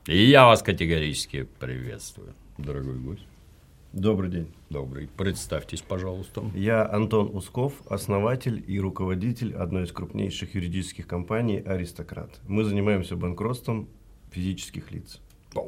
И я вас категорически приветствую, дорогой гость. Добрый день. Добрый. Представьтесь, пожалуйста. Я Антон Усков, основатель и руководитель одной из крупнейших юридических компаний «Аристократ». Мы занимаемся банкротством физических лиц.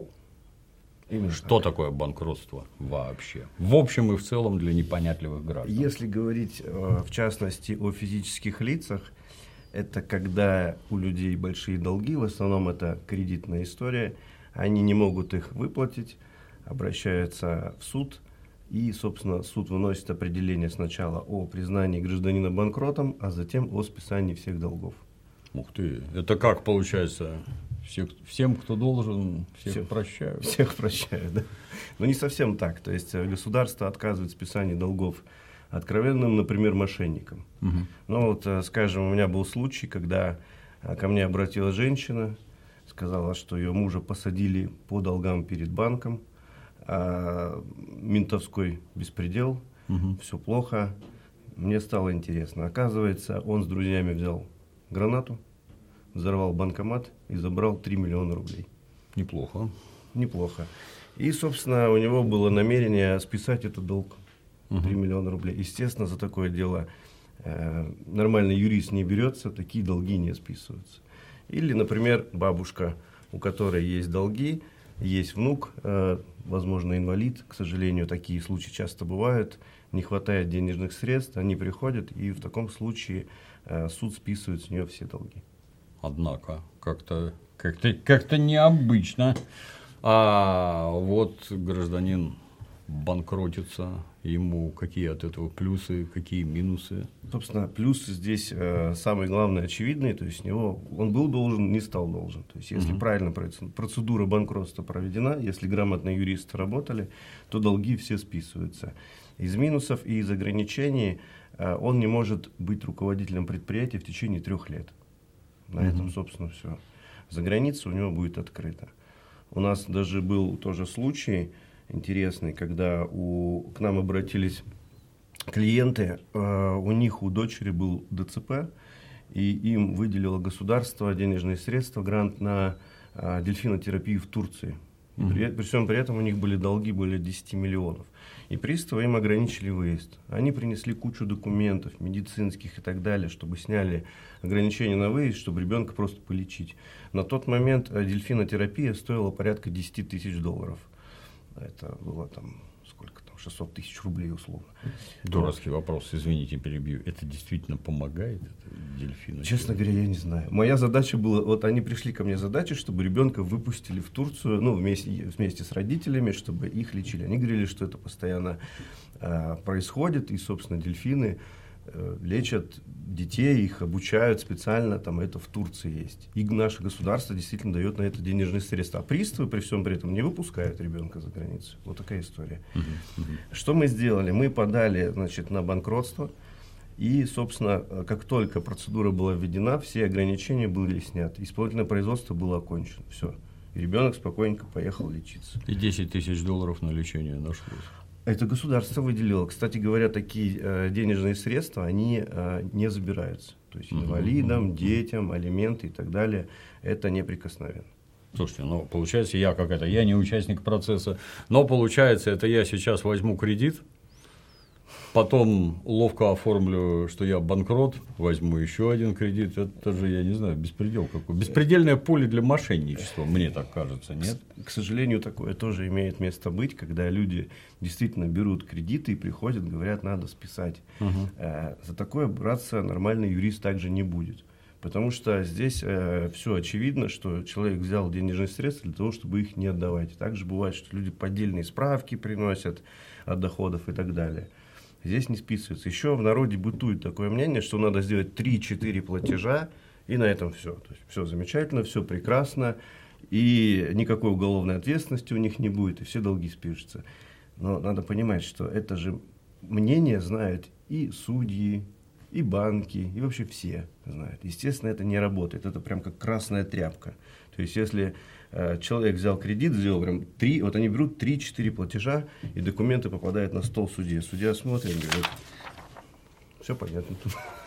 Именно что такое банкротство вообще? В общем и в целом для непонятливых граждан. Если говорить в частности о физических лицах, это когда у людей большие долги, в основном это кредитная история, они не могут их выплатить, обращаются в суд, и, собственно, суд выносит определение сначала о признании гражданина банкротом, а затем о списании всех долгов. Ух ты, это как получается? Всем, кто должен, всех прощают? Всех прощают, да. Но не совсем так. То есть государство отказывает в списании долгов откровенным, например, мошенникам. Угу. Ну вот, скажем, у меня был случай, когда ко мне обратилась женщина, сказала, что ее мужа посадили по долгам перед банком, ментовской беспредел, все плохо. Мне стало интересно. Оказывается, он с друзьями взял гранату, взорвал банкомат и забрал 3 миллиона рублей. Неплохо. Неплохо. И, собственно, у него было намерение списать этот долг. 3 миллиона рублей. Естественно, за такое дело нормальный юрист не берется, такие долги не списываются. Или, например, бабушка, у которой есть долги, есть внук, возможно, инвалид, к сожалению, такие случаи часто бывают, не хватает денежных средств, они приходят, и в таком случае суд списывает с нее все долги. Однако, как-то необычно. А вот гражданин банкротится, ему какие от этого плюсы, какие минусы? Собственно, плюсы здесь самый главный, очевидный, то есть он был должен, не стал должен. То есть, если правильно процедура банкротства проведена, если грамотные юристы работали, то долги все списываются. Из минусов и из ограничений он не может быть руководителем предприятия в течение 3 лет. На этом, собственно, все. За границей у него будет открыто. У нас даже был тоже случай интересный, когда к нам обратились клиенты, у дочери был ДЦП, и им выделило государство денежные средства, грант на дельфинотерапию в Турции. При всем при этом у них были долги более 10 миллионов. И приставы им ограничили выезд. Они принесли кучу документов, медицинских и так далее, чтобы сняли ограничения на выезд, чтобы ребенка просто полечить. На тот момент дельфинотерапия стоила порядка 10 тысяч долларов. Это было там, сколько там, 600 тысяч рублей условно. Дурацкий вопрос, извините, перебью. Это действительно помогает, дельфину? Честно говоря, я не знаю. Моя задача была, вот они пришли ко мне с задачей, чтобы ребенка выпустили в Турцию, вместе с родителями, чтобы их лечили. Они говорили, что это постоянно происходит, и, собственно, дельфины лечат детей, их обучают специально, там это в Турции есть. И наше государство действительно дает на это денежные средства. А приставы при всем при этом не выпускают ребенка за границу. Вот такая история. Что мы сделали? Мы подали, на банкротство. И, собственно, как только процедура была введена, все ограничения были сняты. Исполнительное производство было окончено. Все. И ребенок спокойненько поехал лечиться. И 10 тысяч долларов на лечение нашлось. Это государство выделило. Кстати говоря, такие денежные средства, они не забираются. То есть инвалидам, детям, алименты и так далее, это неприкосновенно. Слушайте, получается, я не участник процесса, но получается, это я сейчас возьму кредит, потом ловко оформлю, что я банкрот, возьму еще один кредит. Это же, я не знаю, беспредел какой. Беспредельное поле для мошенничества, мне так кажется, нет? К сожалению, такое тоже имеет место быть, когда люди действительно берут кредиты и приходят, говорят, надо списать. За такое браться нормальный юрист также не будет. Потому что здесь все очевидно, что человек взял денежные средства для того, чтобы их не отдавать. Также бывает, что люди поддельные справки приносят от доходов и так далее. Здесь не списывается. Еще в народе бытует такое мнение, что надо сделать 3-4 платежа, и на этом все. То есть все замечательно, все прекрасно, и никакой уголовной ответственности у них не будет, и все долги спишутся. Но надо понимать, что это же мнение знают и судьи, и банки, и вообще все знают. Естественно, это не работает. Это прям как красная тряпка. То есть, если человек взял кредит, сделал прям 3, вот они берут 3-4 платежа, и документы попадают на стол судьи. Судья смотрит и говорит, все понятно.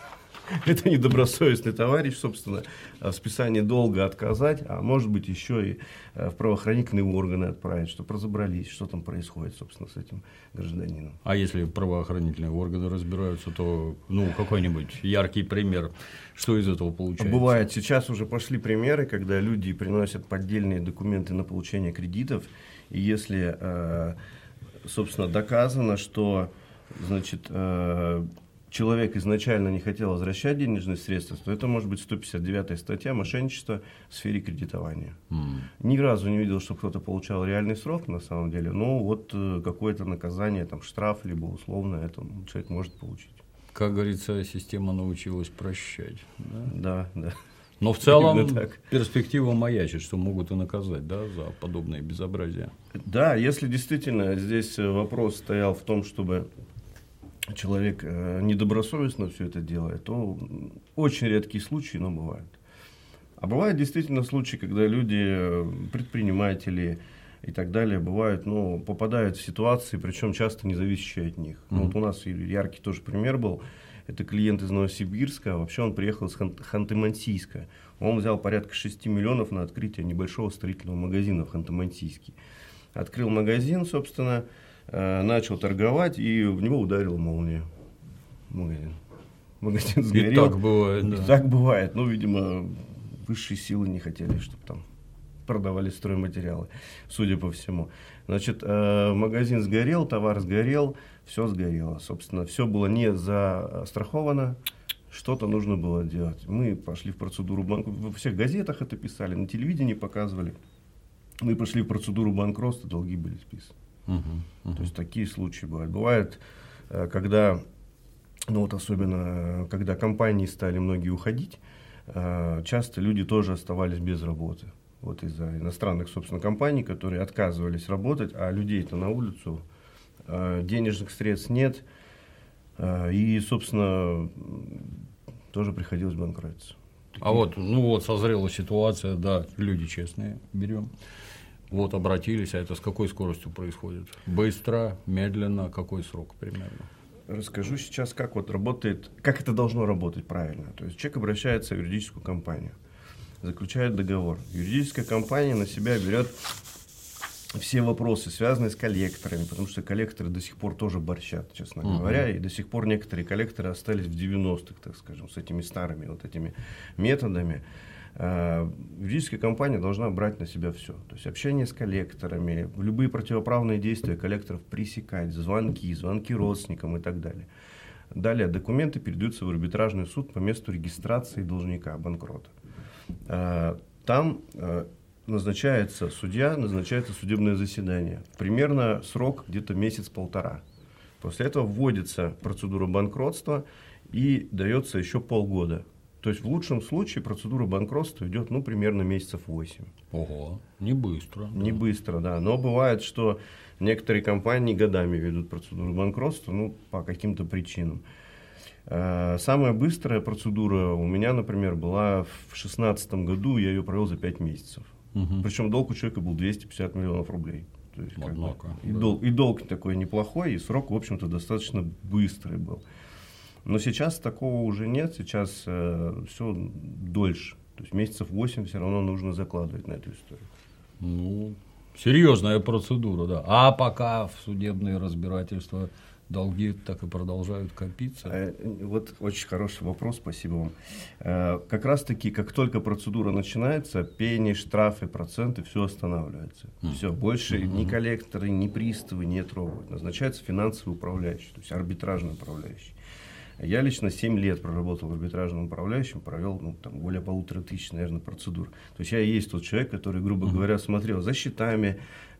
это недобросовестный товарищ, собственно, в списании долга отказать, а может быть еще и в правоохранительные органы отправить, чтобы разобрались, что там происходит, собственно, с этим гражданином. А если правоохранительные органы разбираются, то, какой-нибудь яркий пример, что из этого получается? Бывает, сейчас уже пошли примеры, когда люди приносят поддельные документы на получение кредитов, и если, собственно, доказано, что, значит, человек изначально не хотел возвращать денежные средства, то это может быть 159 статья «Мошенничество в сфере кредитования». Ни разу не видел, что кто-то получал реальный срок, на самом деле, но вот какое-то наказание, там, штраф, либо условно, это человек может получить. Как говорится, система научилась прощать. Да, да. Но в целом перспектива маячит, что могут и наказать, да, за подобные безобразия. Да, если действительно здесь вопрос стоял в том, чтобы человек недобросовестно все это делает, то очень редкие случаи, но бывают. А бывают действительно случаи, когда люди, предприниматели и так далее, бывают, попадают в ситуации, причем часто не зависящие от них. Вот у нас яркий тоже пример был. Это клиент из Новосибирска, вообще он приехал из Ханты-Мансийска. Он взял порядка 6 миллионов на открытие небольшого строительного магазина в Ханты-Мансийске. Открыл магазин, собственно, начал торговать, и в него ударила молния. Магазин сгорел. И так бывает, да. И так бывает. Видимо, высшие силы не хотели, чтобы там продавали стройматериалы, судя по всему. Значит, магазин сгорел, товар сгорел, все сгорело. Собственно, все было не застраховано, что-то нужно было делать. Мы пошли в процедуру банкротства. Во всех газетах это писали, на телевидении показывали. Мы пошли в процедуру банкротства, долги были списаны. То есть такие случаи бывают. Бывает, когда, особенно, когда компании стали многие уходить, часто люди тоже оставались без работы. Вот из-за иностранных, собственно, компаний, которые отказывались работать, а людей-то на улицу, денежных средств нет, и, собственно, тоже приходилось банкротиться. А вот созрела ситуация, да, люди честные, берем. Вот обратились, а это с какой скоростью происходит? Быстро, медленно, какой срок примерно? Расскажу сейчас, как работает, как это должно работать правильно. То есть человек обращается в юридическую компанию, заключает договор. Юридическая компания на себя берет все вопросы, связанные с коллекторами, потому что коллекторы до сих пор тоже борщат, честно говоря, и до сих пор некоторые коллекторы остались в 90-х, так скажем, с этими старыми этими методами. Юридическая компания должна брать на себя все. То есть общение с коллекторами, любые противоправные действия коллекторов пресекать, звонки родственникам и так далее. Далее документы передаются в арбитражный суд по месту регистрации должника, банкрота. Там назначается судья, назначается судебное заседание. Примерно срок где-то месяц-полтора. После этого вводится процедура банкротства и дается еще полгода. То есть в лучшем случае процедура банкротства идет примерно месяцев 8. Ого, не быстро. Не быстро, да. Но бывает, что некоторые компании годами ведут процедуру банкротства, по каким-то причинам. Самая быстрая процедура у меня, например, была в 2016 году, я ее провел за 5 месяцев. Причем долг у человека был 250 миллионов рублей. То есть, и долг такой неплохой, и срок, в общем-то, достаточно быстрый был. Но сейчас такого уже нет, сейчас все дольше. То есть месяцев 8 все равно нужно закладывать на эту историю. Серьезная процедура, да. А пока в судебные разбирательства долги так и продолжают копиться? Вот очень хороший вопрос, спасибо вам. Как раз таки, как только процедура начинается, пени, штрафы, проценты, все останавливается. Все, больше ни коллекторы, ни приставы не трогают. Назначается финансовый управляющий, то есть арбитражный управляющий. Я лично 7 лет проработал арбитражным управляющим, провел более 1500, наверное, процедур. То есть я и есть тот человек, который, грубо говоря, смотрел за счетами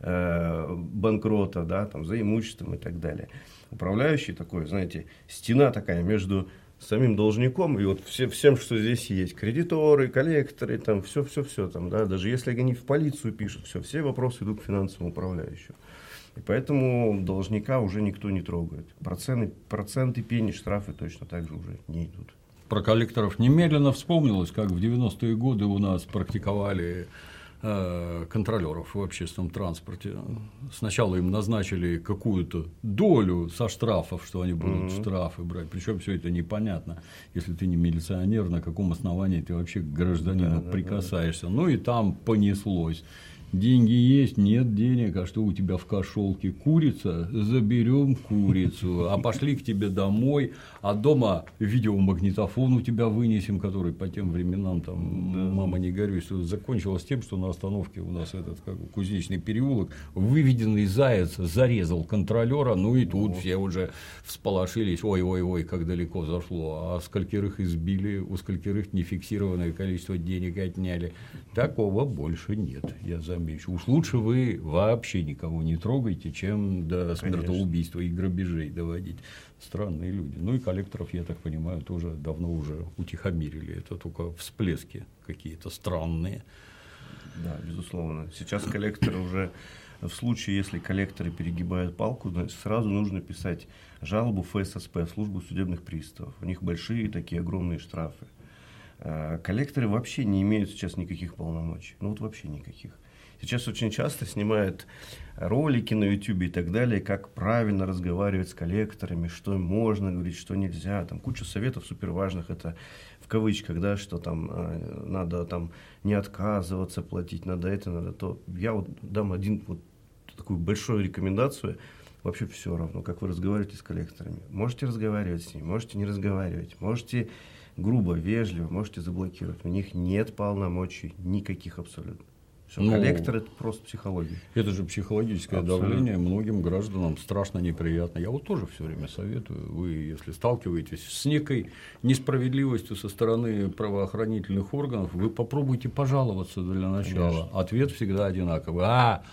банкрота, да, за имуществом и так далее. Управляющий такой, знаете, стена такая между самим должником и всем, что здесь есть. Кредиторы, коллекторы, все, да, даже если они в полицию пишут, все вопросы идут к финансовому управляющему. И поэтому должника уже никто не трогает. Проценты, пени, штрафы точно так же уже не идут. Про коллекторов немедленно вспомнилось, как в 90-е годы у нас практиковали контролеров в общественном транспорте. Сначала им назначили какую-то долю со штрафов, что они будут штрафы брать. Причем все это непонятно. Если ты не милиционер, на каком основании ты вообще к гражданину прикасаешься. Ну и там понеслось. Деньги есть, нет денег, а что у тебя в кошелке? Курица? Заберем курицу, а пошли к тебе домой, а дома видеомагнитофон у тебя вынесем, который по тем временам, там, мама не горюй, что закончилось тем, что на остановке у нас этот Кузнечный переулок выведенный заяц зарезал контролера, ну и тут все уже всполошились, ой-ой-ой, как далеко зашло, а скольких избили, у скольких нефиксированное количество денег отняли. Такого больше нет, я замечу. Уж лучше вы вообще никого не трогайте, чем до смертоубийства и грабежей доводить. Странные люди. Ну и коллекторов, я так понимаю, тоже давно уже утихомирили. Это только всплески какие-то странные. Да, безусловно. Сейчас коллекторы уже, в случае, если коллекторы перегибают палку, сразу нужно писать жалобу в ФССП, службу судебных приставов. У них большие такие огромные штрафы. Коллекторы вообще не имеют сейчас никаких полномочий. Ну вот вообще никаких. Сейчас очень часто снимают ролики на YouTube и так далее, как правильно разговаривать с коллекторами, что можно говорить, что нельзя. Там куча советов суперважных, это в кавычках, да, что там надо там не отказываться платить, надо это, надо то. Я вот дам такую большую рекомендацию. Вообще все равно, как вы разговариваете с коллекторами. Можете разговаривать с ними, можете не разговаривать, можете грубо, вежливо, можете заблокировать. У них нет полномочий никаких абсолютно. Коллектор – это просто психология. Это же психологическое давление многим гражданам страшно неприятно. Я вот тоже все время советую, вы, если сталкиваетесь с некой несправедливостью со стороны правоохранительных органов, вы попробуйте пожаловаться для начала. Конечно. Ответ всегда одинаковый.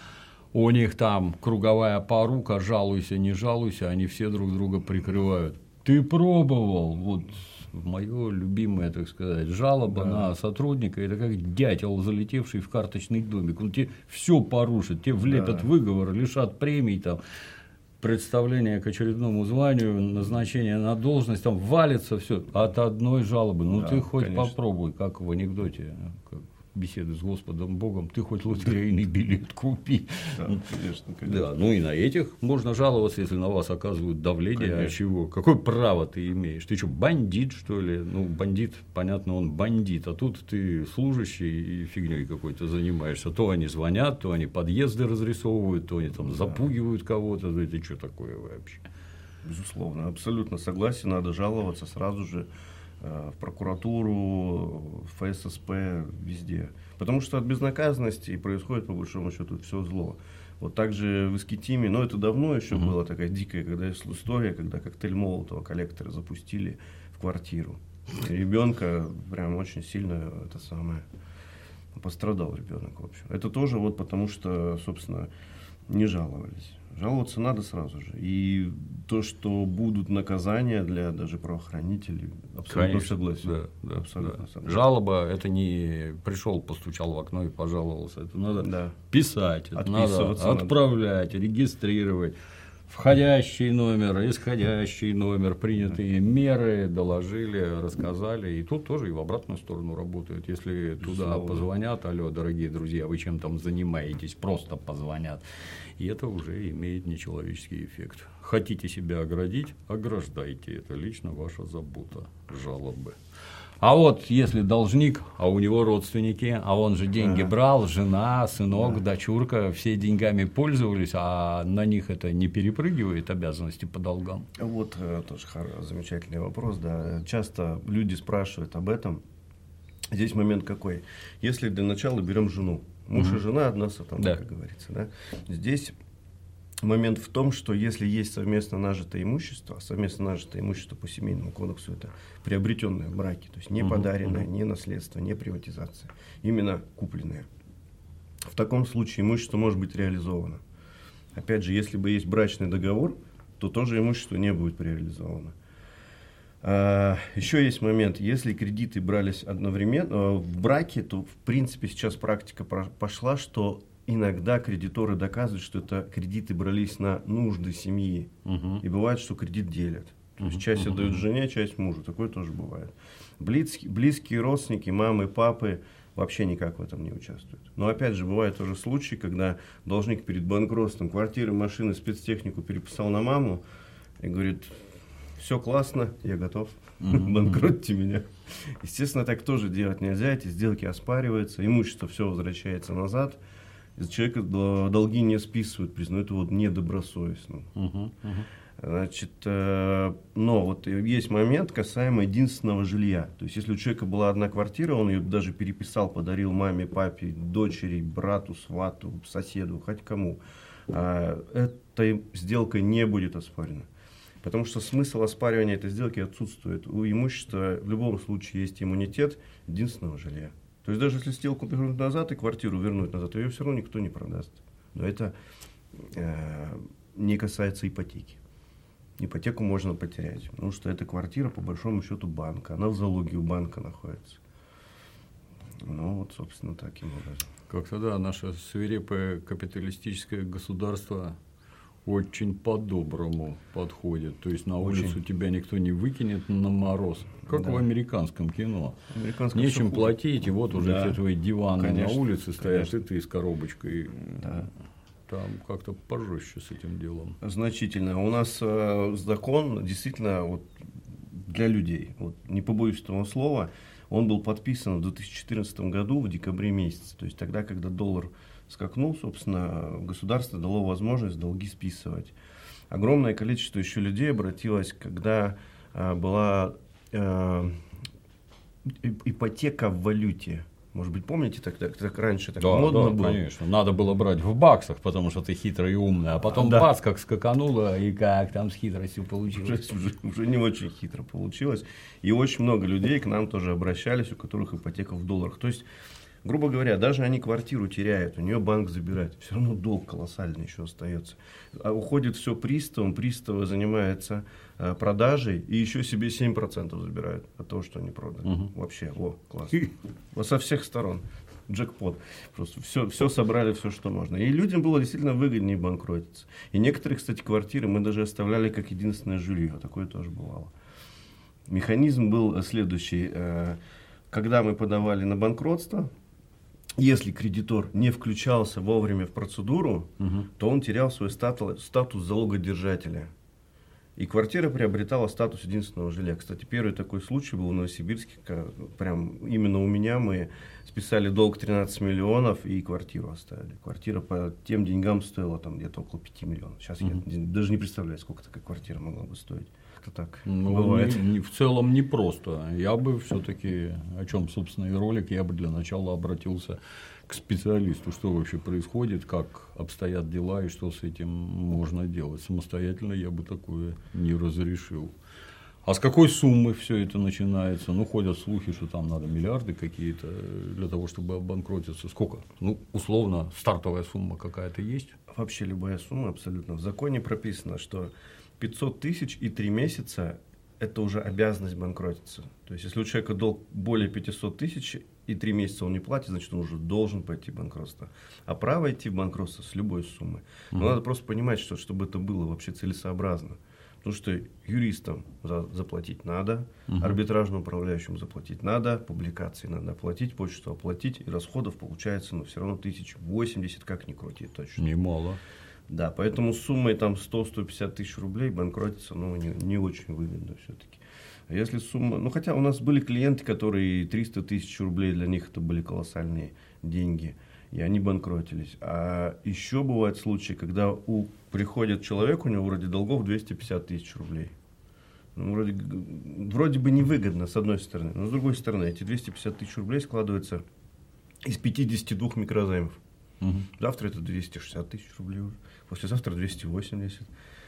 У них там круговая порука, жалуйся, не жалуйся, они все друг друга прикрывают. Ты пробовал? Вот. Мое любимое, так сказать, жалоба на сотрудника, это как дятел, залетевший в карточный домик. Он тебе все порушит, тебе влепят выговор, лишат премий, там, представление к очередному званию, назначение на должность, там валится все от одной жалобы. Ну ты хоть попробуй, как в анекдоте, как беседы с Господом Богом, ты хоть лотерейный билет купи. Да, конечно. Да, ну и на этих можно жаловаться, если на вас оказывают давление. Конечно. А чего? Какое право ты имеешь? Ты что, бандит, что ли? Ну, бандит, понятно, он бандит, а тут ты служащий и фигней какой-то занимаешься. То они звонят, то они подъезды разрисовывают, то они там запугивают кого-то. Да это что такое вообще? Безусловно, абсолютно согласен, надо жаловаться сразу же в прокуратуру, в ФССП, везде. Потому что от безнаказанности происходит, по большому счету, все зло. Вот так же в Искитиме, но это давно еще была такая дикая история, когда коктейль Молотова коллекторы запустили в квартиру. Ребенка прям очень сильно пострадал ребенок, в общем. Это тоже вот потому, что, собственно, не жаловались. Жаловаться надо сразу же. И то, что будут наказания для даже правоохранителей, абсолютно Конечно, согласен. Да, абсолютно согласен. Жалоба – это не пришел, постучал в окно и пожаловался. Это надо писать, это надо отправлять, регистрировать. Входящий номер, исходящий номер, принятые меры, доложили, рассказали. И тут тоже и в обратную сторону работают. Если туда позвонят, алло, дорогие друзья, вы чем там занимаетесь, просто позвонят. И это уже имеет нечеловеческий эффект. Хотите себя оградить, ограждайте. Это лично ваша забота, жалобы. А вот если должник, а у него родственники, а он же деньги брал, жена, сынок, дочурка, все деньгами пользовались, а на них это не перепрыгивает обязанности по долгам? Вот тоже замечательный вопрос. Да. Часто люди спрашивают об этом. Здесь момент какой? Если для начала берем жену. Муж и жена одна сатана, как говорится. Да? Здесь момент в том, что если есть совместно нажитое имущество, а совместно нажитое имущество по семейному кодексу это приобретенное в браке, то есть не подаренное, не наследство, не приватизация, именно купленное. В таком случае имущество может быть реализовано. Опять же, если бы есть брачный договор, то тоже имущество не будет реализовано. Еще есть момент, если кредиты брались одновременно в браке, то в принципе сейчас практика пошла, что иногда кредиторы доказывают, что это кредиты брались на нужды семьи. И бывает, что кредит делят. То есть часть отдают жене, часть мужу. Такое тоже бывает. Близкие родственники, мамы, папы, вообще никак в этом не участвует. Но опять же, бывают тоже случаи, когда должник перед банкротством квартиры, машины, спецтехнику переписал на маму и говорит: все классно, я готов, банкротьте меня. Естественно, так тоже делать нельзя, эти сделки оспариваются, имущество все возвращается назад, из человека долги не списывают, признают его недобросовестным. Значит, но вот есть момент касаемо единственного жилья. То есть, если у человека была одна квартира, он ее даже переписал, подарил маме, папе, дочери, брату, свату, соседу, хоть кому, эта сделка не будет оспорена. Потому что смысл оспаривания этой сделки отсутствует. У имущества в любом случае есть иммунитет единственного жилья. То есть, даже если сделку вернуть назад и квартиру вернуть назад, ее все равно никто не продаст. Но это не касается ипотеки. Ипотеку можно потерять, потому что эта квартира, по большому счету, банка. Она в залоге у банка находится. Ну, вот, собственно, таким образом. Как-то, да, наше свирепое капиталистическое государство очень по-доброму подходит. То есть, на улицу тебя никто не выкинет на мороз. Как в американском кино. Нечем платить, и вот уже все твои диваны на улице стоят, и ты с коробочкой. Да. Там как-то пожестче с этим делом. Значительно. У нас закон действительно вот, для людей, вот, не побоюсь этого слова, он был подписан в 2014 году в декабре месяце. То есть тогда, когда доллар скакнул, собственно, государство дало возможность долги списывать. Огромное количество еще людей обратилось, когда была ипотека в валюте. Может быть, помните, так раньше так модно было? Конечно. Надо было брать в баксах, потому что ты хитрый и умный. А потом бац, как скакануло, и как там с хитростью получилось. Уже не очень хитро получилось. И очень много людей к нам тоже обращались, у которых ипотека в долларах. То есть, грубо говоря, даже они квартиру теряют, у нее банк забирает. Все равно долг колоссальный еще остается. А уходит все приставом, приставы занимаются продажей и еще себе 7% забирают от того, что они продали. Вообще, классно. Вот со всех сторон. Джекпот. Просто все собрали, все, что можно. И людям было действительно выгоднее банкротиться. И некоторые, кстати, квартиры мы даже оставляли как единственное жилье. Такое тоже бывало. Механизм был следующий. Когда мы подавали на банкротство, если кредитор не включался вовремя в процедуру, то он терял свой статус залогодержателя. И квартира приобретала статус единственного жилья. Кстати, первый такой случай был в Новосибирске. Прям именно у меня мы списали долг 13 миллионов и квартиру оставили. Квартира по тем деньгам стоила там где-то около 5 миллионов. Сейчас я даже не представляю, сколько такая квартира могла бы стоить. Как-то так бывает. В целом непросто. Я бы все-таки, о чем, собственно, и ролик, я бы для начала обратился к специалисту, что вообще происходит, как обстоят дела и что с этим можно делать. Самостоятельно я бы такое не разрешил. А с какой суммы все это начинается? Ну, ходят слухи, что там надо миллиарды какие-то для того, чтобы обанкротиться. Сколько? Ну, условно, стартовая сумма какая-то есть? Вообще любая сумма абсолютно. В законе прописано, что 500 тысяч и 3 месяца – это уже обязанность банкротиться. То есть, если у человека долг более 500 тысяч и 3 месяца он не платит, значит, он уже должен пойти в банкротство. А право идти в банкротство с любой суммы. Но надо просто понимать, что чтобы это было вообще целесообразно. Потому что юристам заплатить надо, арбитражному управляющему заплатить надо, публикации надо оплатить, почту оплатить, и расходов получается, но все равно 1080, как ни крути, точно. Немало. Да, поэтому с суммой там 100-150 тысяч рублей банкротиться, не очень выгодно все-таки. А если сумма, ну хотя у нас были клиенты, которые 300 тысяч рублей, для них это были колоссальные деньги, и они банкротились. А еще бывают случаи, когда приходит человек, у него вроде долгов 250 тысяч рублей. Ну, вроде бы невыгодно, с одной стороны, но с другой стороны, эти 250 тысяч рублей складываются из 52 микрозаймов. Завтра это 260 тысяч рублей уже, послезавтра 280.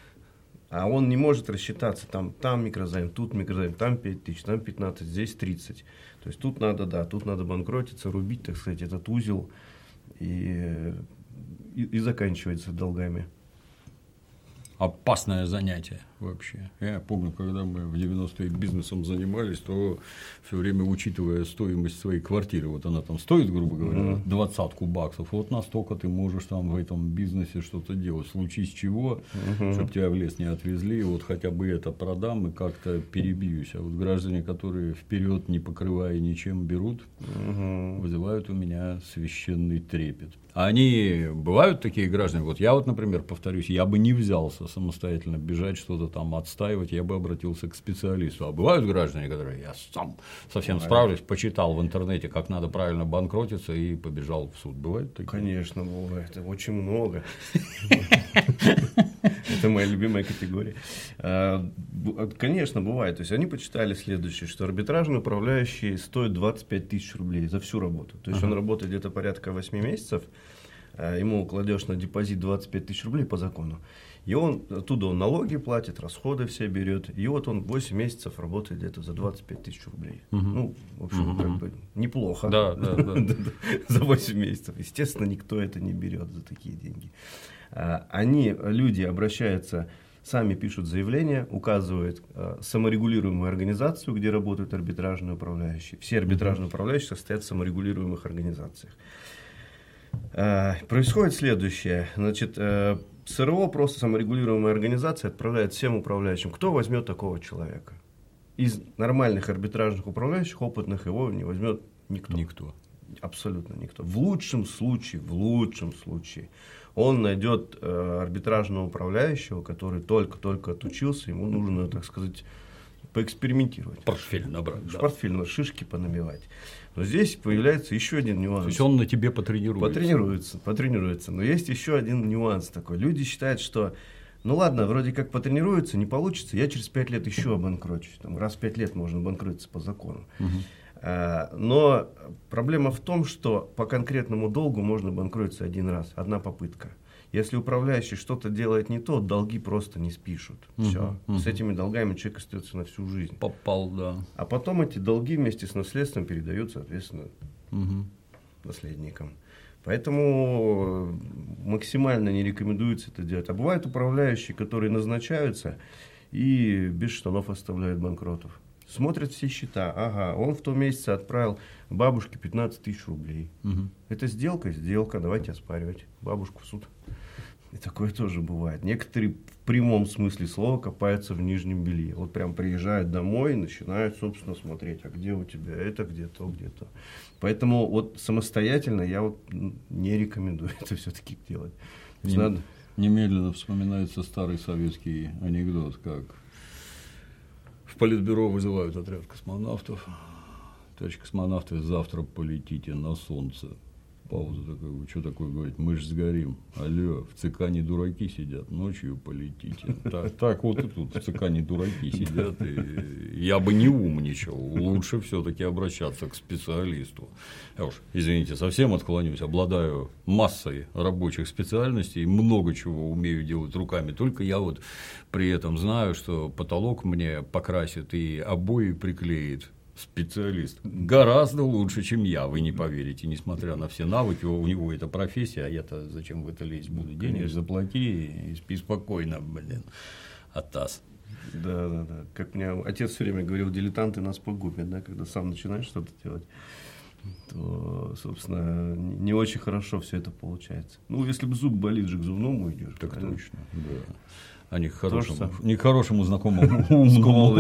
А он не может рассчитаться, там микрозайм, тут микрозайм, там 5 тысяч, там 15, здесь 30. То есть тут надо банкротиться, рубить, так сказать, этот узел и заканчивается долгами. опасное занятие вообще. Я помню, когда мы в 90-е бизнесом занимались, то все время учитывая стоимость своей квартиры, вот она там стоит, грубо говоря, 20 баксов, вот настолько ты можешь там в этом бизнесе что-то делать, в случае с чего, чтобы тебя в лес не отвезли, вот хотя бы это продам и как-то перебьюсь. А вот граждане, которые вперед не покрывая ничем берут, вызывают у меня священный трепет. А они бывают такие граждане, вот я вот, например, повторюсь, я бы не взялся самостоятельно бежать, что-то там отстаивать, я бы обратился к специалисту. А бывают граждане, которые я сам совсем справлюсь, почитал в интернете, как надо правильно банкротиться и побежал в суд. Бывает такие? Конечно, бывает. Очень много. Это моя любимая категория. Конечно, бывает. То есть они почитали следующее, что арбитражный управляющий стоит 25 тысяч рублей за всю работу. То есть он работает где-то порядка 8 месяцев, ему кладешь на депозит 25 тысяч рублей по закону. И оттуда он налоги платит, расходы все берет. И вот он 8 месяцев работает где-то за 25 тысяч рублей. Ну, в общем, как бы неплохо. Да. За 8 месяцев. Естественно, никто это не берет за такие деньги. Люди обращаются, сами пишут заявление, указывают саморегулируемую организацию, где работают арбитражные управляющие. Все арбитражные управляющие состоят в саморегулируемых организациях. Происходит следующее. Значит, СРО, просто саморегулируемая организация, отправляет всем управляющим, кто возьмет такого человека. Из нормальных арбитражных управляющих, опытных, его не возьмет никто. Абсолютно никто. В лучшем случае, он найдет арбитражного управляющего, который только отучился, ему нужно, так сказать, поэкспериментировать. Портфель набрать. Портфель, шишки понабивать. Но здесь появляется еще один нюанс. То есть он на тебе потренируется. Потренируется. Но есть еще один нюанс такой. Люди считают, что ну ладно, вроде как потренируется, не получится, я через 5 лет еще обанкрочусь. Там, раз в 5 лет можно банкротиться по закону. Но проблема в том, что по конкретному долгу можно банкротиться один раз, одна попытка. Если управляющий что-то делает не то, долги просто не спишут. Все. С этими долгами человек остается на всю жизнь. Попал, да. А потом эти долги вместе с наследством передают, соответственно, наследникам. Поэтому максимально не рекомендуется это делать. А бывают управляющие, которые назначаются и без штанов оставляют банкротов. Смотрят все счета. Ага, он в том месяце отправил бабушке 15 тысяч рублей. Это сделка, давайте оспаривать. Бабушку в суд. И такое тоже бывает. Некоторые в прямом смысле слова копаются в нижнем белье. Вот прям приезжают домой и начинают, собственно, смотреть, а где у тебя это, где то, где то. Поэтому вот самостоятельно я вот не рекомендую это все-таки делать. Немедленно вспоминается старый советский анекдот, как в политбюро вызывают отряд космонавтов. Товарищ космонавты, завтра полетите на Солнце. Пауза такая, вы что такое говорите? Мы же сгорим. Алло, в ЦК не дураки сидят, ночью полетите. Так вот и тут в ЦК не дураки сидят. И я бы не умничал. Лучше все-таки обращаться к специалисту. Я уж, извините, совсем отклонюсь. Обладаю массой рабочих специальностей, много чего умею делать руками. Только я вот при этом знаю, что потолок мне покрасит и обои приклеит специалист гораздо лучше, чем я, вы не поверите, несмотря на все навыки, у него это профессия, а я-то зачем в это лезть буду? Денег заплати и спи спокойно, атас. Да. Как мне отец все время говорил, дилетанты нас погубят, да, когда сам начинаешь что-то делать, то, собственно, не очень хорошо все это получается. Ну, если бы зуб болит, же к зубному идешь. Так правильно? Точно, да. А не к хорошему знакомому умному,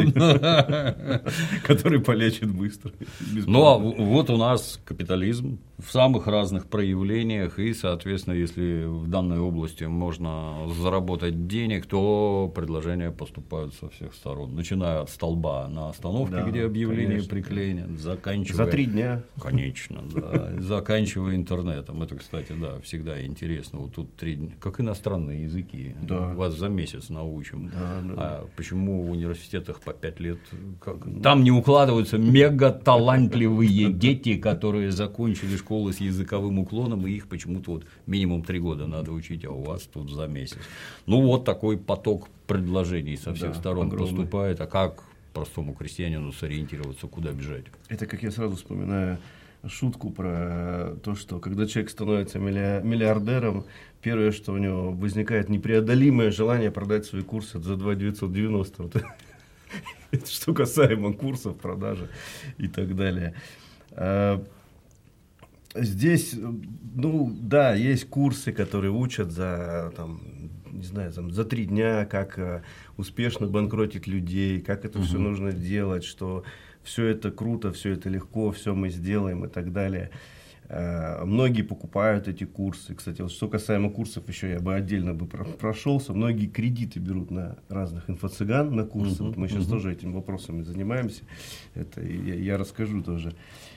который полечит быстро. Ну, а вот у нас капитализм в самых разных проявлениях, и, соответственно, если в данной области можно заработать денег, то предложения поступают со всех сторон, начиная от столба на остановке, где объявление приклеено, заканчивая… За 3 дня. Конечно, да, заканчивая интернетом. Это, кстати, да, всегда интересно. Вот тут 3 дня, как иностранные языки, вас за месяц научим. А почему в университетах по 5 лет? Там не укладываются мега талантливые дети, которые закончили школу с языковым уклоном, и их почему-то вот минимум 3 года надо учить, а у вас тут за месяц. Ну, вот такой поток предложений со всех сторон огромный. Поступает. А как простому крестьянину сориентироваться, куда бежать. Это как я сразу вспоминаю шутку про то, что когда человек становится миллиардером, первое, что у него возникает непреодолимое желание продать свои курсы за 2 990. Вот. Это что касаемо курсов, продажи и так далее. Здесь, ну да, есть курсы, которые учат за, там, не знаю, за 3 дня, как успешно банкротить людей, как это все нужно делать, что все это круто, все это легко, все мы сделаем и так далее. Многие покупают эти курсы. Кстати, вот что касаемо курсов, еще я бы отдельно прошелся. Многие кредиты берут на разных инфо-цыган, на курсы. Вот мы сейчас тоже этими вопросами занимаемся. Это я расскажу тоже.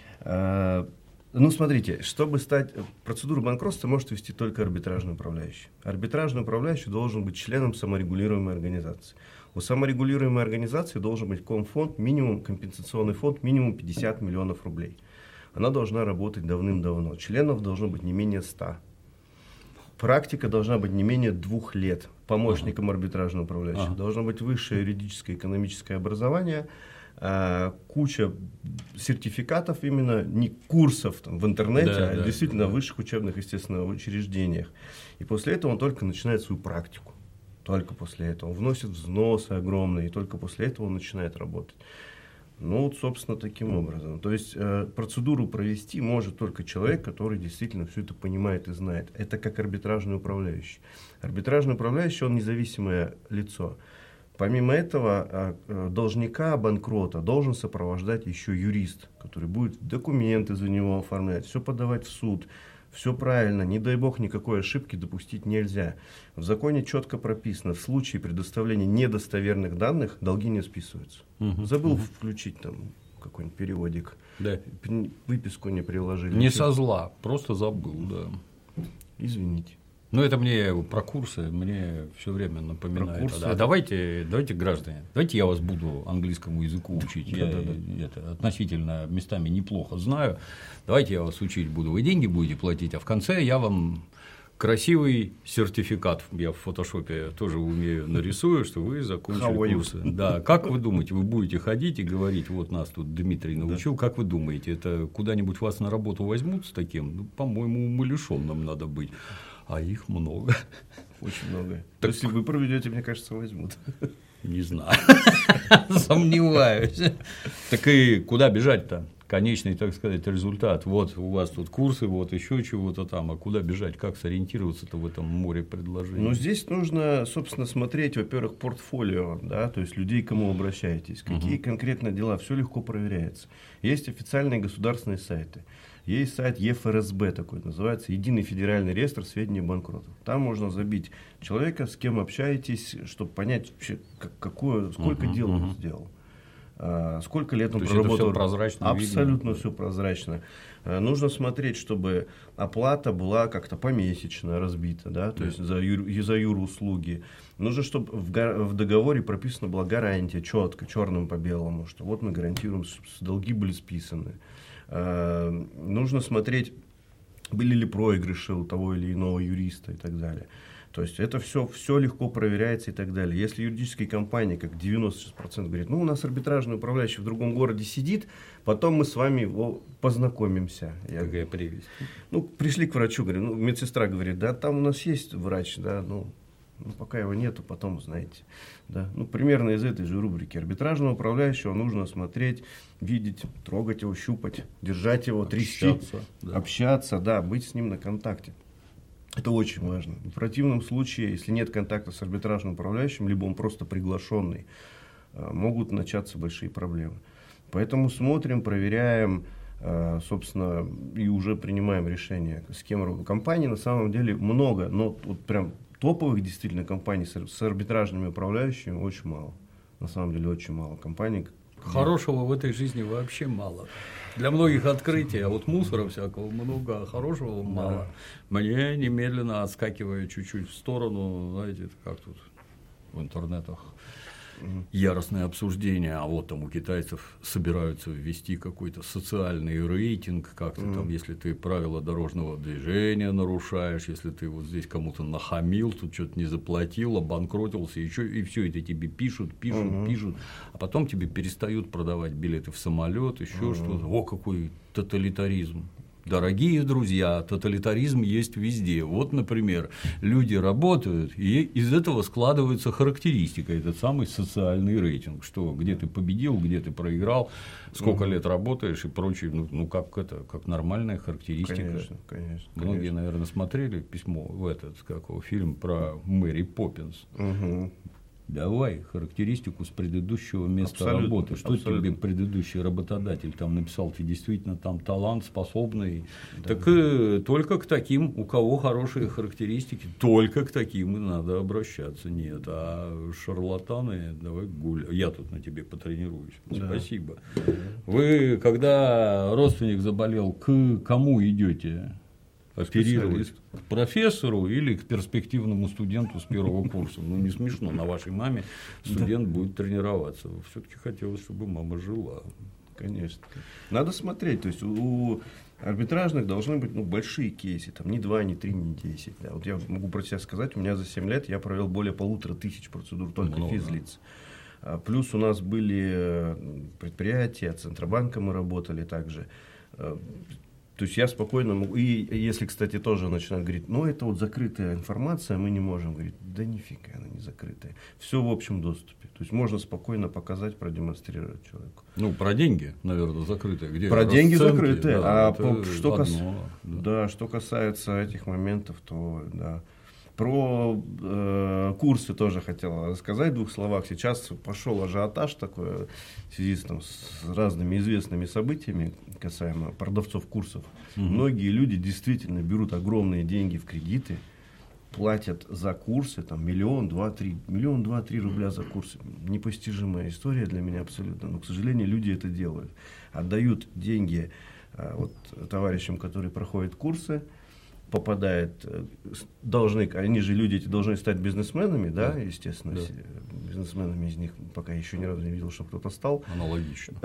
Ну, смотрите, чтобы стать... Процедуру банкротства может вести только арбитражный управляющий. Арбитражный управляющий должен быть членом саморегулируемой организации. У саморегулируемой организации должен быть комфонд, минимум, компенсационный фонд, минимум 50 миллионов рублей. Она должна работать давным-давно. Членов должно быть не менее 100. Практика должна быть не менее 2 лет. Помощником арбитражного управляющего. Должно быть высшее юридическое и экономическое образование, куча сертификатов именно, не курсов там, в интернете, действительно в высших учебных, естественно, учреждениях. И после этого он только начинает свою практику. Только после этого. Он вносит взносы огромные, и только после этого он начинает работать. Ну, вот, собственно, таким образом. То есть, процедуру провести может только человек, который действительно все это понимает и знает. Это как арбитражный управляющий. Арбитражный управляющий, он независимое лицо. Помимо этого, должника, банкрота должен сопровождать еще юрист, который будет документы за него оформлять, все подавать в суд. Все правильно, не дай бог, никакой ошибки допустить нельзя. В законе четко прописано, в случае предоставления недостоверных данных долги не списываются. Забыл включить там какой-нибудь переводик, выписку не приложили. Не со зла, просто забыл, да. Извините. Ну, это мне про курсы, мне все время напоминает. Курсы, давайте, граждане, давайте я вас буду английскому языку учить. Я это относительно местами неплохо знаю. Давайте я вас учить буду. Вы деньги будете платить, а в конце я вам красивый сертификат, я в фотошопе тоже умею, нарисую, что вы закончили курсы. Да, как вы думаете, вы будете ходить и говорить, вот нас тут Дмитрий научил, как вы думаете, это куда-нибудь вас на работу возьмут с таким? Ну, по-моему, умалишенным надо быть. А их много. Очень много. Так... Если вы проведете, мне кажется, возьмут. Не знаю. Сомневаюсь. Так и куда бежать-то? Конечный, так сказать, результат. Вот у вас тут курсы, вот еще чего-то там. А куда бежать? Как сориентироваться-то в этом море предложений? Ну, здесь нужно, собственно, смотреть, во-первых, портфолио, да, то есть людей, к кому обращаетесь, какие конкретно дела. Все легко проверяется. Есть официальные государственные сайты. Есть сайт ЕФРСБ такой, называется Единый федеральный реестр сведений банкротов. Там можно забить человека, с кем общаетесь, чтобы понять вообще, сколько дел он сделал. Сколько лет он проработал. Это все прозрачно, абсолютно видно. Все прозрачно. Нужно смотреть, чтобы оплата была как-то помесячно разбита, да, то есть за юруслуги. Нужно, чтобы в договоре прописана была гарантия четко, черным по белому, что вот мы гарантируем, что долги были списаны. Нужно смотреть, были ли проигрыши у того или иного юриста и так далее. То есть это все легко проверяется и так далее. Если юридическая компания, как 96% говорит, ну у нас арбитражный управляющий в другом городе сидит, потом мы с вами познакомимся. Какая прелесть. Ну, пришли к врачу, говорю, ну, медсестра говорит, да, там у нас есть врач, да, ну пока его нету, потом узнаете. Да. Ну, примерно из этой же рубрики. Арбитражного управляющего нужно смотреть, видеть, трогать его, щупать, держать его, трясти, общаться, да, быть с ним на контакте. Это очень важно. В противном случае, если нет контакта с арбитражным управляющим, либо он просто приглашенный, могут начаться большие проблемы. Поэтому смотрим, проверяем, собственно, и уже принимаем решение, с кем. Компаний на самом деле много, но вот прям топовых действительно компаний с арбитражными управляющими очень мало. На самом деле очень мало компаний. Хорошего в этой жизни вообще мало. Для многих открытий, а вот мусора всякого много, а хорошего мало. Мне немедленно отскакивая чуть-чуть в сторону, знаете, как тут в интернетах яростное обсуждение, а вот там у китайцев собираются ввести какой-то социальный рейтинг, как-то там, если ты правила дорожного движения нарушаешь, если ты вот здесь кому-то нахамил, тут что-то не заплатил, обанкротился, и все это тебе пишут, а потом тебе перестают продавать билеты в самолет, еще что-то. О, какой тоталитаризм. Дорогие друзья, тоталитаризм есть везде. Вот, например, люди работают, и из этого складывается характеристика, этот самый социальный рейтинг, что где ты победил, где ты проиграл, сколько лет работаешь и прочее. Ну как нормальная характеристика. Конечно. Многие, наверное, смотрели письмо в этот, фильм про Мэри Поппинс. Давай характеристику с предыдущего места работы. Что тебе предыдущий работодатель там написал? Ты действительно там талант, способный. Да. Так только к таким, у кого хорошие характеристики, только к таким и надо обращаться. Нет, а шарлатаны, давай гуляй. Я тут на тебе потренируюсь. Да. Спасибо. Вы, когда родственник заболел, к кому идете? Оперировать к профессору или к перспективному студенту с первого курса. Ну, не смешно, на вашей маме студент будет тренироваться. Все-таки хотелось, чтобы мама жила. Конечно. Надо смотреть. То есть у арбитражных должны быть большие кейсы. Там, не 2, не 3, не 10. Да. Вот я могу про себя сказать, у меня за 7 лет я провел более 1500 процедур только физлиц. Плюс у нас были предприятия, Центробанка мы работали также. То есть я спокойно могу, и если, кстати, тоже начинают говорить, это вот закрытая информация, мы не можем, говорить, да нифига она не закрытая. Все в общем доступе. То есть можно спокойно показать, продемонстрировать человеку. Про деньги, наверное, закрытые. Где про деньги закрытые. Да, что касается этих моментов, то да. Про курсы тоже хотел рассказать в 2 словах. Сейчас пошел ажиотаж такой в связи с разными известными событиями касаемо продавцов курсов. Многие люди действительно берут огромные деньги в кредиты, платят за курсы, там, 1, 2, 3 рубля за курсы. Непостижимая история для меня абсолютно. Но, к сожалению, люди это делают. Отдают деньги товарищам, которые проходят курсы, попадает, они же люди эти должны стать бизнесменами, да, естественно, да. Бизнесменами из них пока еще ни разу не видел, что кто-то стал. Аналогично.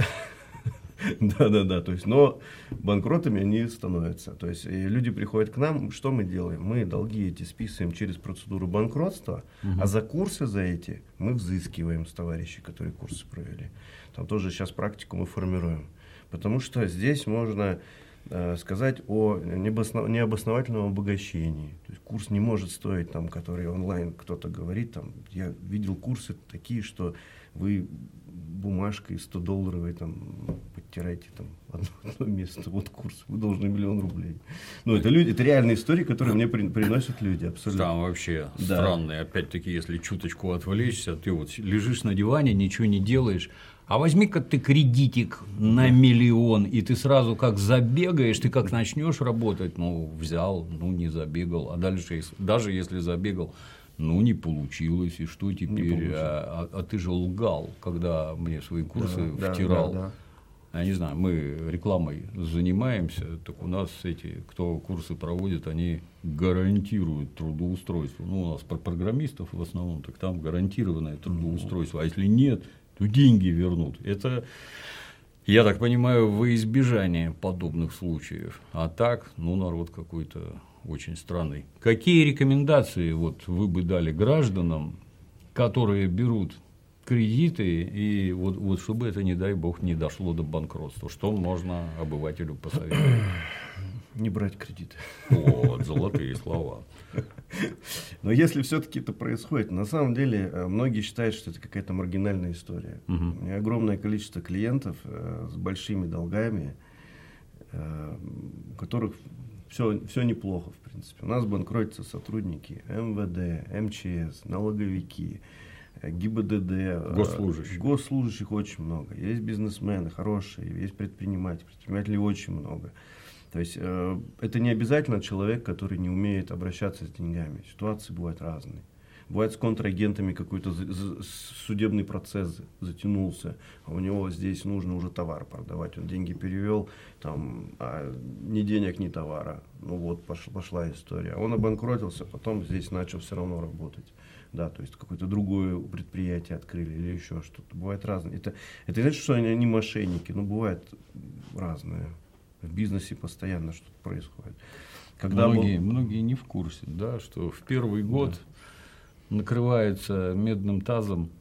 Да, то есть, но банкротами они становятся. То есть люди приходят к нам, что мы делаем? Мы долги эти списываем через процедуру банкротства, а за курсы за эти мы взыскиваем с товарищей, которые курсы провели. Там тоже сейчас практику мы формируем. Потому что здесь можно сказать о необосновательном обогащении. То есть курс не может стоить, там, который онлайн кто-то говорит. Там, я видел курсы такие, что вы бумажкой $100 там, подтираете там, одно место. Вот курс, вы должны 1 000 000 рублей. Это реальные истории, которые мне приносят люди. Абсолютно. Там вообще странные. Опять-таки, если чуточку отвлечься, ты вот лежишь на диване, ничего не делаешь. А возьми-ка ты кредитик на 1 000 000, и ты сразу как забегаешь, ты как начнешь работать, взял, не забегал, а дальше, даже если забегал, не получилось, и что теперь? А ты же лгал, когда мне свои курсы втирал. Да. Я не знаю, мы рекламой занимаемся, так у нас кто курсы проводит, они гарантируют трудоустройство. У нас про программистов в основном, так там гарантированное трудоустройство, а если нет, то деньги вернут. Это, я так понимаю, во избежание подобных случаев. А так, народ какой-то очень странный. Какие рекомендации вы бы дали гражданам, которые берут кредиты, и чтобы это, не дай бог, не дошло до банкротства? Что можно обывателю посоветовать? Не брать кредиты. Вот, золотые слова. Но если все-таки это происходит, на самом деле многие считают, что это какая-то маргинальная история. У меня огромное количество клиентов с большими долгами, у которых все неплохо, в принципе. У нас банкротятся сотрудники МВД, МЧС, налоговики, ГИБДД. Госслужащих очень много. Есть бизнесмены хорошие, есть предприниматели. Предпринимателей очень много. То есть это не обязательно человек, который не умеет обращаться с деньгами. Ситуации бывают разные. Бывает с контрагентами какой-то судебный процесс затянулся, а у него здесь нужно уже товар продавать. Он деньги перевел, там, а ни денег, ни товара. ну вот пошла история. Он обанкротился, потом здесь начал все равно работать. Да, то есть какое-то другое предприятие открыли или еще что-то. Бывает разное. Это не значит, что они мошенники, но бывает разное. В бизнесе постоянно что-то происходит. Когда многие не в курсе, да, что в первый год накрывается медным тазом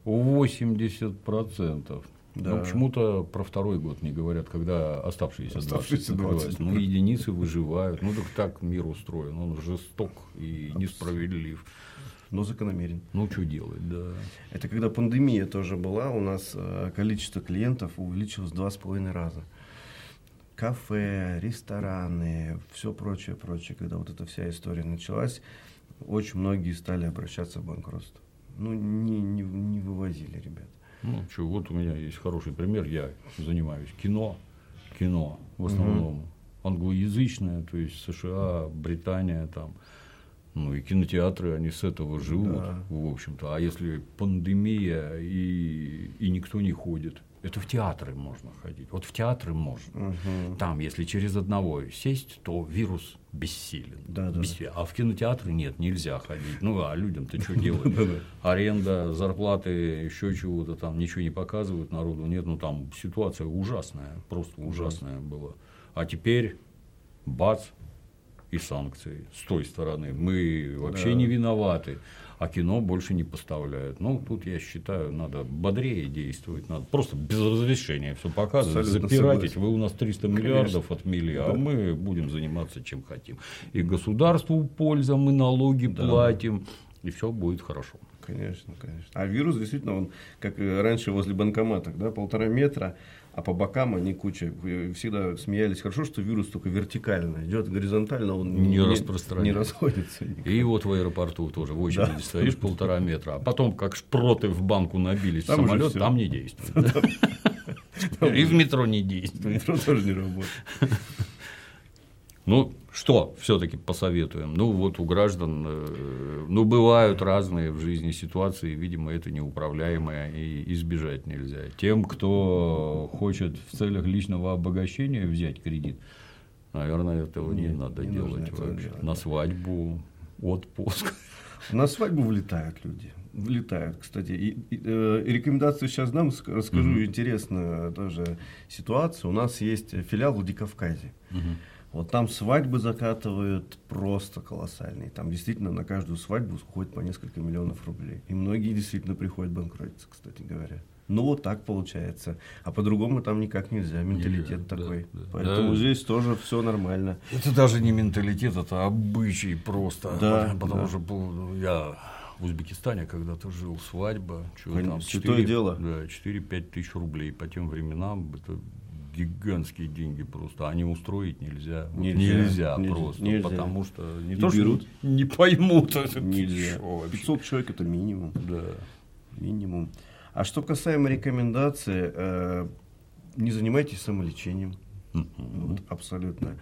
80%. Да. Но почему-то про второй год не говорят, когда оставшиеся 20 накрываются. Ну, единицы выживают. Ну, так мир устроен. Он жесток и несправедлив. Но закономерен. Ну, что делать, да. Это когда пандемия тоже была, у нас количество клиентов увеличилось в 2,5 раза. Кафе, рестораны, все прочее. Когда вот эта вся история началась, очень многие стали обращаться в банкротство. Ну, не вывозили, ребят. Ну, что, вот у меня есть хороший пример. Я занимаюсь кино в основном англоязычное, то есть США, Британия там. Ну и кинотеатры, они с этого живут, в общем-то. А если пандемия и никто не ходит, это в театры можно ходить. Вот в театры можно. Там, если через одного сесть, то вирус бессилен. А в кинотеатры нет, нельзя ходить. Ну, а людям-то что делать? Аренда, зарплаты, еще чего-то там, ничего не показывают народу. Нет, ну там ситуация ужасная, просто ужасная была. А теперь бац, и санкции с той стороны. Мы вообще не виноваты, а кино больше не поставляют. Ну, тут, я считаю, надо бодрее действовать, надо просто без разрешения все показывать, запиратить. Вы у нас 300 миллиардов отмели, а мы будем заниматься чем хотим. И государству польза, мы налоги платим, и все будет хорошо. Конечно. А вирус действительно, он, как раньше возле банкоматов, 1,5 метра, а по бокам они куча. Всегда смеялись, хорошо, что вирус только вертикально идет, горизонтально он не расходится. И вот в аэропорту тоже в очереди стоишь 1,5 метра, а потом как шпроты в банку набились в самолет, там не действует. И в метро не действует. Метро тоже не работает. Ну, что все-таки посоветуем? Ну, вот у граждан, бывают разные в жизни ситуации, видимо, это неуправляемое и избежать нельзя. Тем, кто хочет в целях личного обогащения взять кредит, наверное, этого не надо делать вообще. На свадьбу, отпуск. На свадьбу влетают люди. Кстати. И рекомендацию сейчас дам, расскажу интересную тоже ситуацию. У нас есть филиал в Владикавказе. Вот там свадьбы закатывают просто колоссальные. Там действительно на каждую свадьбу уходит по несколько миллионов рублей. И многие действительно приходят банкротиться, кстати говоря. Ну, вот так получается. А по-другому там никак нельзя. Менталитет такой. Поэтому здесь тоже все нормально. Это даже не менталитет, это обычай просто. Потому что я в Узбекистане когда-то жил, свадьба. Там святое дело. 4-5 тысяч рублей. По тем временам это гигантские деньги просто, они устроить нельзя просто, потому что не то, что не поймут, это нельзя. 500 человек это минимум. Минимум. А что касаемо рекомендаций, не занимайтесь самолечением. Вот, абсолютно.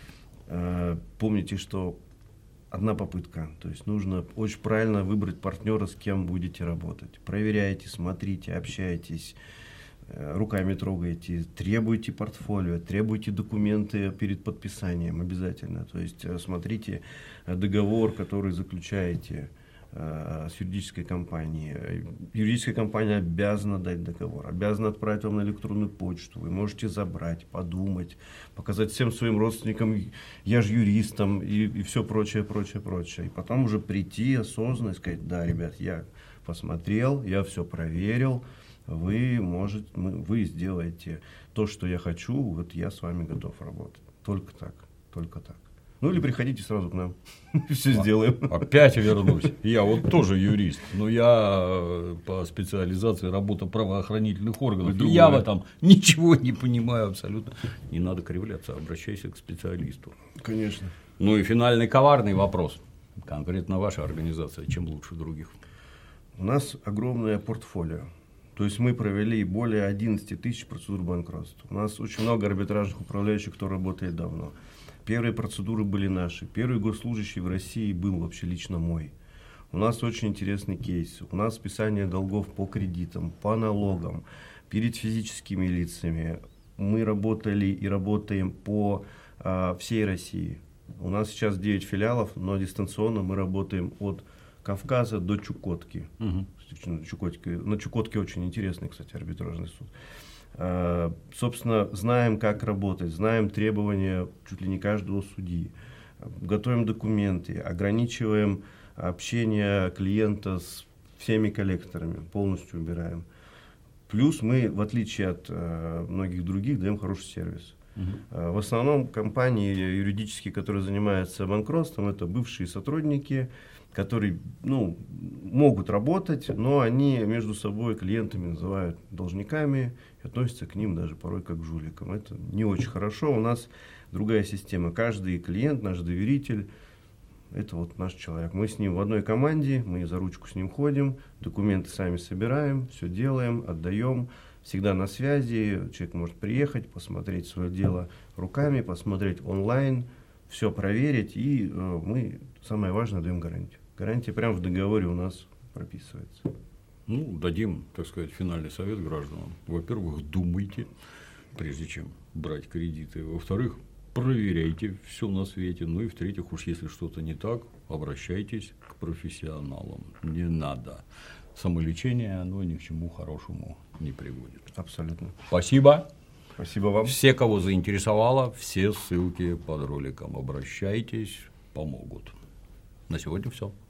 Помните, что одна попытка, то есть нужно очень правильно выбрать партнера, с кем будете работать. Проверяйте, смотрите, общайтесь. Руками трогаете, требуйте портфолио, требуйте документы перед подписанием обязательно. То есть смотрите договор, который заключаете с юридической компанией. Юридическая компания обязана дать договор, обязана отправить вам на электронную почту. Вы можете забрать, подумать, показать всем своим родственникам, я же юрист там, и все прочее. И потом уже прийти осознанно и сказать, да, ребят, я посмотрел, я все проверил. Вы сделаете то, что я хочу, вот я с вами готов работать. Только так. Ну или приходите сразу к нам, все сделаем. Опять вернусь. Я вот тоже юрист, но я по специализации работа правоохранительных органов. Я в этом ничего не понимаю абсолютно. Не надо кривляться, обращайся к специалисту. Конечно. Ну и финальный коварный вопрос. Конкретно ваша организация, чем лучше других? У нас огромное портфолио. То есть мы провели более 11 тысяч процедур банкротства. У нас очень много арбитражных управляющих, кто работает давно. Первые процедуры были наши. Первый госслужащий в России был вообще лично мой. У нас очень интересный кейс. У нас списание долгов по кредитам, по налогам, перед физическими лицами. Мы работали и работаем по всей России. У нас сейчас 9 филиалов, но дистанционно мы работаем от Кавказа до Чукотки. На Чукотке очень интересный, кстати, арбитражный суд. Собственно, знаем, как работать, знаем требования чуть ли не каждого судьи. Готовим документы, ограничиваем общение клиента с всеми коллекторами, полностью убираем. Плюс мы, в отличие от многих других, даем хороший сервис. В основном компании юридические, которые занимаются банкротством, это бывшие сотрудники, которые могут работать, но они между собой клиентами называют должниками и относятся к ним даже порой как к жуликам. Это не очень хорошо. У нас другая система. Каждый клиент, наш доверитель, это вот наш человек. Мы с ним в одной команде, мы за ручку с ним ходим, документы сами собираем, все делаем, отдаем. Всегда на связи, человек может приехать, посмотреть свое дело руками, посмотреть онлайн, все проверить, и мы, самое важное, даем гарантию. Гарантия прямо в договоре у нас прописывается. Дадим, так сказать, финальный совет гражданам. Во-первых, думайте, прежде чем брать кредиты. Во-вторых, проверяйте все на свете. И в-третьих, уж если что-то не так, обращайтесь к профессионалам. Не надо. Самолечение, оно ни к чему хорошему не приводит. Абсолютно. Спасибо. Спасибо вам. Все, кого заинтересовало, все ссылки под роликом. Обращайтесь, помогут. На сегодня все.